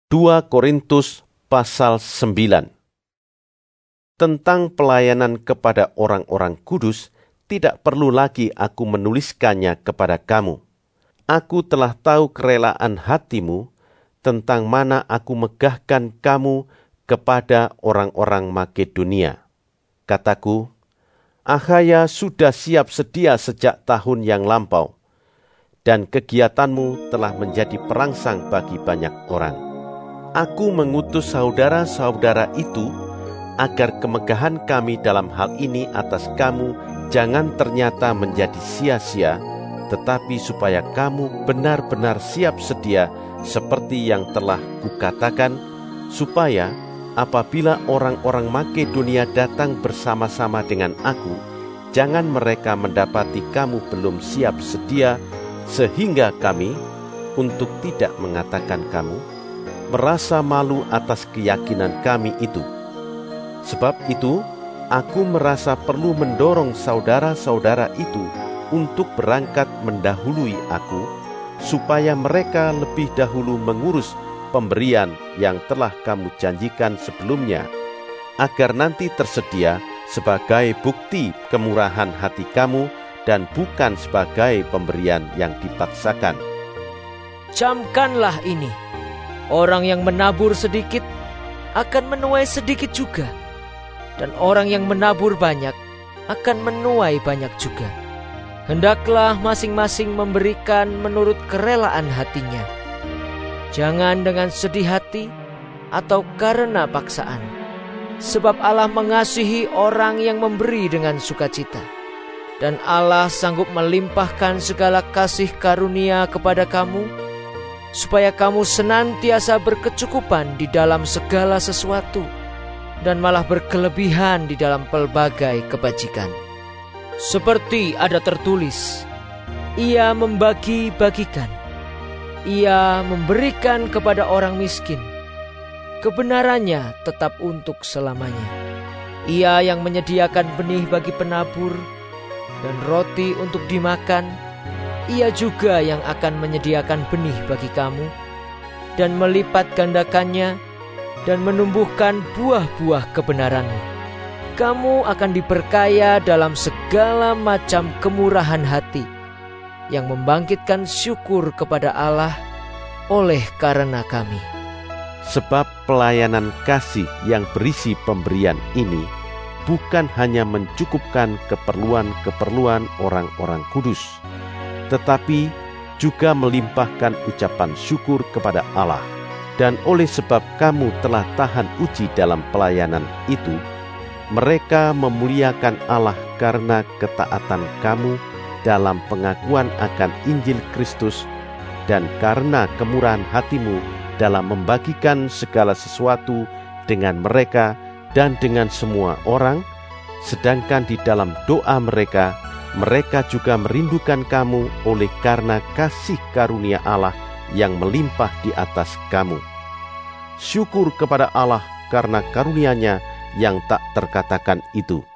2 Korintus pasal 9. Tentang pelayanan kepada orang-orang kudus, tidak perlu lagi aku menuliskannya kepada kamu. Aku telah tahu kerelaan hatimu, tentang mana aku megahkan kamu kepada orang-orang Makedonia. Kataku, Akhaya sudah siap sedia sejak tahun yang lampau, dan kegiatanmu telah menjadi perangsang bagi banyak orang. Aku mengutus saudara-saudara itu agar kemegahan kami dalam hal ini atas kamu jangan ternyata menjadi sia-sia, tetapi supaya kamu benar-benar siap sedia seperti yang telah kukatakan, supaya apabila orang-orang Makedonia datang bersama-sama dengan aku, jangan mereka mendapati kamu belum siap sedia, sehingga kami, untuk tidak mengatakan kamu, merasa malu atas keyakinan kami itu. Sebab itu, aku merasa perlu mendorong saudara-saudara itu untuk berangkat mendahului aku, supaya mereka lebih dahulu mengurus pemberian yang telah kamu janjikan sebelumnya, agar nanti tersedia sebagai bukti kemurahan hati kamu dan bukan sebagai pemberian yang dipaksakan. Camkanlah ini, orang yang menabur sedikit akan menuai sedikit juga, dan orang yang menabur banyak akan menuai banyak juga. Hendaklah masing-masing memberikan menurut kerelaan hatinya, jangan dengan sedih hati atau karena paksaan, sebab Allah mengasihi orang yang memberi dengan sukacita. Dan Allah sanggup melimpahkan segala kasih karunia kepada kamu, supaya kamu senantiasa berkecukupan di dalam segala sesuatu, dan malah berkelebihan di dalam pelbagai kebajikan. Seperti ada tertulis, Ia membagi-bagikan, Ia memberikan kepada orang miskin. Kebenarannya tetap untuk selamanya. Ia yang menyediakan benih bagi penabur dan roti untuk dimakan, Ia juga yang akan menyediakan benih bagi kamu dan melipat gandakannya dan menumbuhkan buah-buah kebenaranmu. Kamu akan diperkaya dalam segala macam kemurahan hati, yang membangkitkan syukur kepada Allah oleh karena kami. Sebab pelayanan kasih yang berisi pemberian ini bukan hanya mencukupkan keperluan-keperluan orang-orang kudus, tetapi juga melimpahkan ucapan syukur kepada Allah. Dan oleh sebab kamu telah tahan uji dalam pelayanan itu, mereka memuliakan Allah karena ketaatan kamu dalam pengakuan akan Injil Kristus, dan karena kemurahan hatimu dalam membagikan segala sesuatu dengan mereka dan dengan semua orang, sedangkan di dalam doa mereka juga merindukan kamu oleh karena kasih karunia Allah yang melimpah di atas kamu. Syukur kepada Allah karena karunia-Nya yang tak terkatakan itu.